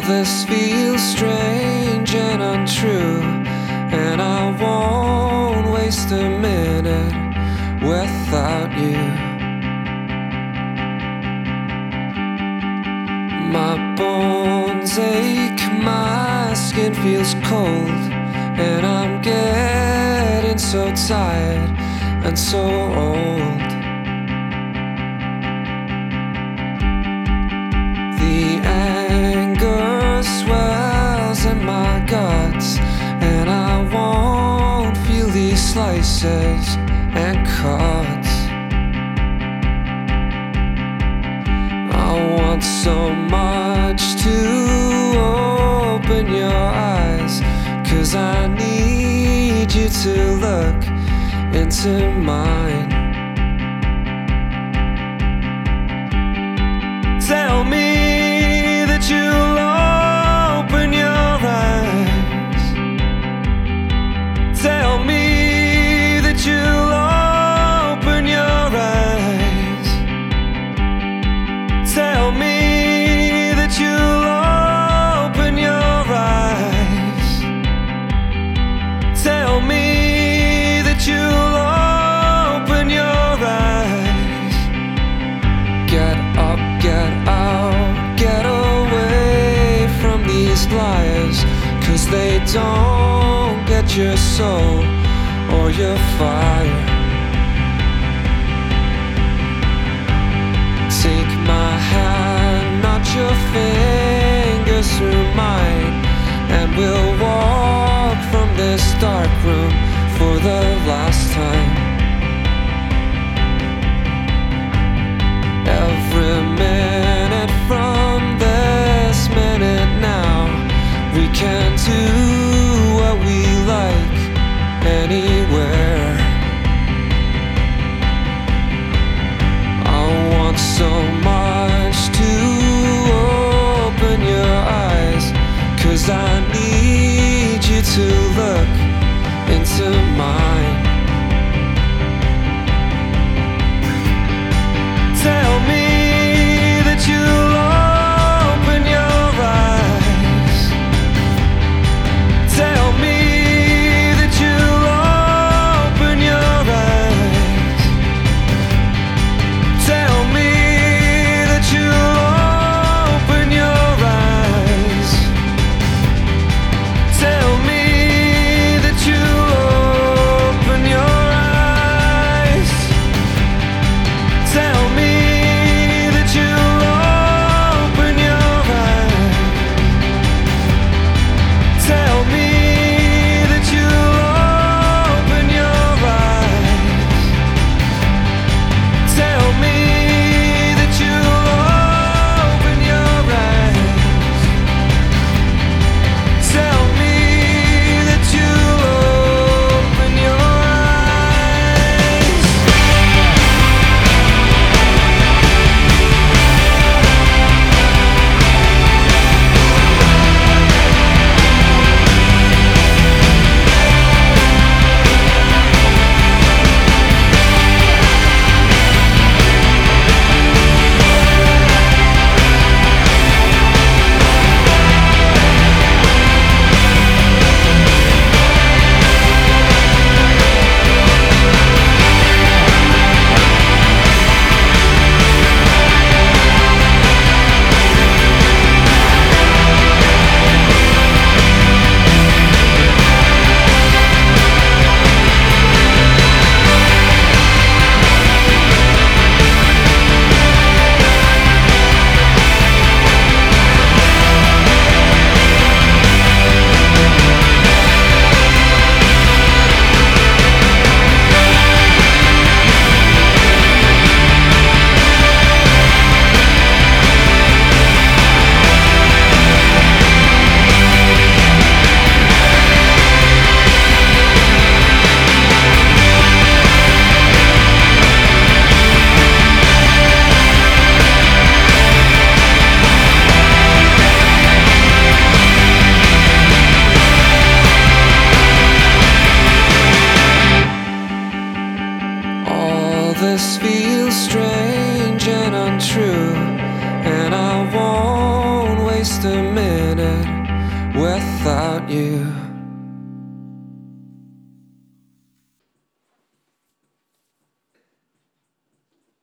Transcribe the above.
this feels strange and untrue, and I won't waste a minute without you. My bones ache, my skin feels cold, and I'm getting so tired and so old. The anger swells in my guts, and I won't feel these slices and cuts. I want so much to open your eyes, 'cause I need you to look into mine. Tell me that you'll open your eyes. Tell me that you'll open your eyes. Tell me that you'll open your eyes. Tell me that you'll open your eyes. Get up, get out, get away from these liars, 'cause they don't get your soul or your fire. Take my hand, not your fingers through mine, and we'll walk from this dark room for the last time. Every minute from this minute now, we can do what we like anywhere. I want so much to open your eyes, 'cause I need you to look into mine. Tell me that you'll open your eyes. Tell me that you'll open your eyes. Tell me that you'll open your eyes. Tell me waste a minute without you.